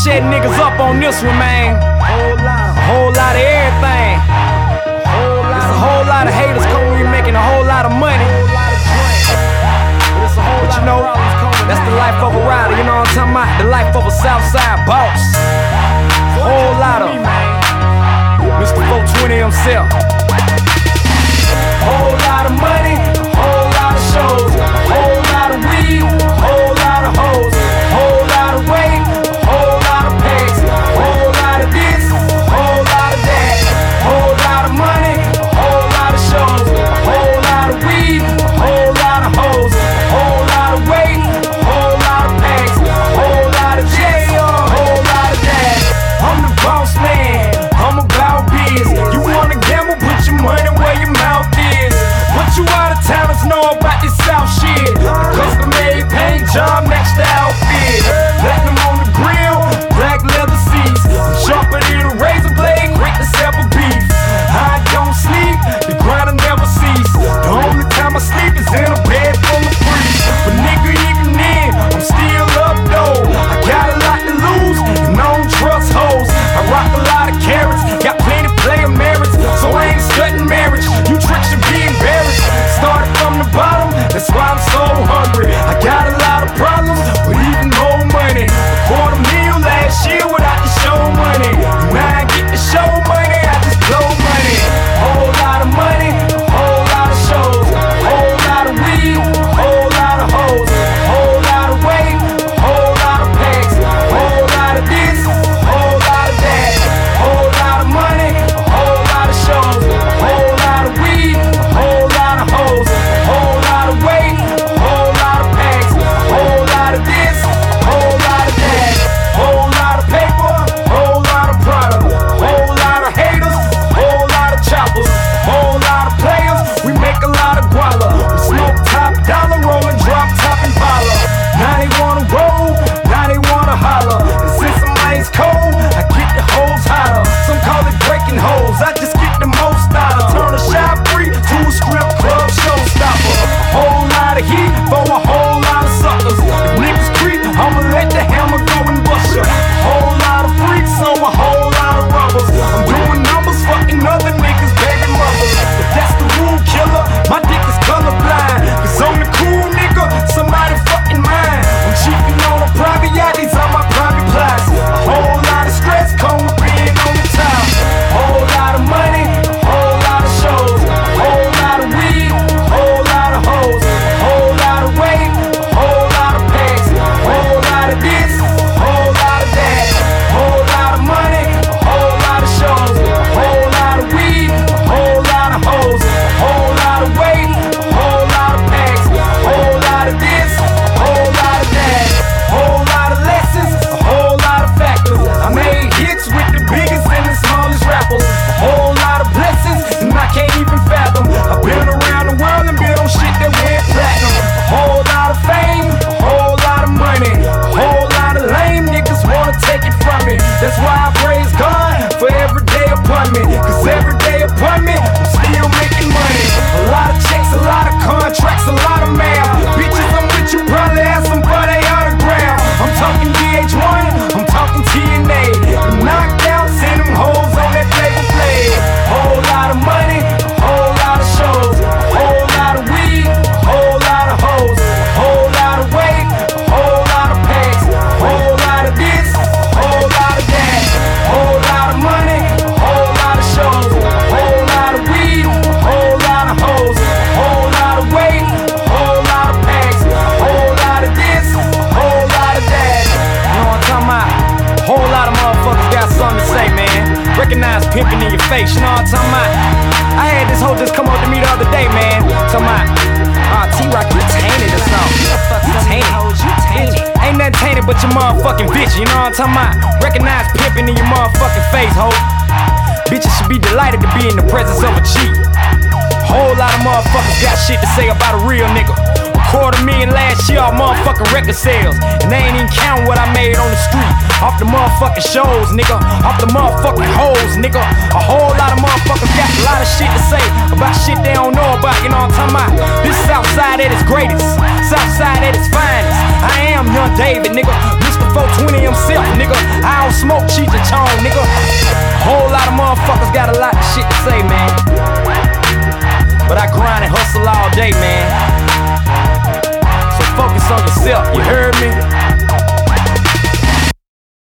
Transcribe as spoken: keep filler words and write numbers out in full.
shut niggas up on this one, man. A whole lot of everything. There's a whole lot of haters coming here making a whole lot of money. But you know, that's the life of a rider, you know what I'm talking about? The life of a Southside boss. A whole lot of Mister four twenty himself. Whole lot of money, whole lot of shows, whole lot of weed, whole lot of hoes, whole lot of weight, whole lot of packs, whole lot of this, whole lot of that, whole lot of money, whole lot of shows, whole lot of weed, whole lot of hoes, whole lot of weight, whole lot of packs, whole lot of this, whole lot of that. I'm the boss man, I'm about biz. You wanna gamble, put your money where your mouth is. What you out of towners know about this South shit? Custom made paint job, match the outfit. Platinum on the grill, black leather seats. I'm sharper than a razor blade, quick to sever beef. I don't sleep, the grind will never cease. The only time I sleep is in a bed full of freaks. But nigga, even then, I'm still up though. I got a lot to lose, and I don't trust hoes. I rock a lot of carrots, got plenty player merits, so I ain't studying marriage. You tricks should be embarrassed. Started from the bottom, that's why I'm so hungry. I got a lot of problems, but even more money. A quarter meal last year without the show money. Now I get the show money, I just blow money. Whole lot of money, whole lot of shows, whole lot of weed, whole lot of hoes, whole lot of weight, whole lot of packs, whole lot of this, whole lot of that, whole lot of money, whole lot of shows, whole lot of weed, whole lot of hoes, whole lot of weight, whole lot of packs, whole lot of this, whole lot of that, whole lot of paper, whole lot of product, whole lot of haters, whole lot of choppers, whole lot of players. We make a lot of guala. We smoke top dollar, rolling drop top and baller. Now they wanna roll, now they wanna holler. And since I'm ice cold, I get the hoes hotter. Some call it breaking hoes, I just get the most out of. Turn a shop free to a strip club showstopper. A whole lot of heat for a whole lot of suckers. If niggas creep, I'ma let the hammer go and bust ya. A whole lot of freaks on a whole lot of rubbers. I'm doing numbers, fucking other niggas, baby mothers. But that's the rule, killer. My dick is colorblind. Cause I'm the cool nigga, somebody fucking mine. I'm cheating on a private yacht, these are my private plots. A whole lot of stress come with being on the top. Whole lot of money, whole lot of shows, whole lot of weed, whole lot of hoes, whole lot of weight, whole lot of packs, whole lot of this, whole lot of that, whole lot of money, whole lot of shows, whole lot of weed, whole lot of hoes, whole lot of weight, whole lot of packs, whole lot of this, whole lot of that, whole lot of lessons, a whole lot of factors. I made hits with the biggest and the smallest rappers. A whole lot of blessings, and I can't even fathom. I've been around the world and been on shit that went platinum. A whole lot of fame, a whole lot of money, a whole lot of lame niggas wanna take it from me. That's why I praise God for every day upon me. Cause every day upon me, I'm still making money. A lot of checks, a lot of contracts, a lot of mail. Bitches I'm with, you probably ask them for they autograph. I'm talking V H one, I'm talking T N A. The knockouts and them hoes on that paper play. Whole lot of money, whole lot of shows, whole lot of weed, whole lot of hoes, whole lot of weight, whole lot of packs, whole lot of this, whole lot of that, whole lot of money, whole lot of shows, whole lot of weed, whole lot of hoes, whole lot of weight, whole lot of packs, whole lot of this, whole lot of that. You know what I'm talking about? Whole lot of motherfuckers got something to say, man. Recognize pimping in your face, you know what I'm talking about? I had this hoe just come up to me the other day, man. Talking about, ah, T-Rock, you tainted or something. You tainted. Ain't nothing tainted but your motherfucking bitch, you know what I'm talking about? Recognize pimping in your motherfucking face, ho. Bitches should be delighted to be in the presence of a cheat. Whole lot of motherfuckers got shit to say about a real nigga. Quarter million last year off motherfucking record sales. And they ain't even counting what I made on the street. Off the motherfucking shows, nigga. Off the motherfucking hoes, nigga. A whole lot of motherfuckers got a lot of shit to say about shit they don't know about, you know what I'm talking about? This Southside at its greatest, Southside at its finest. I am Young David, nigga. Mister four twenty himself, nigga. I don't smoke Cheech and Chong, nigga. A whole lot of motherfuckers got a lot of shit to say, man. But I grind and hustle all day, man. So focus on yourself, you heard me?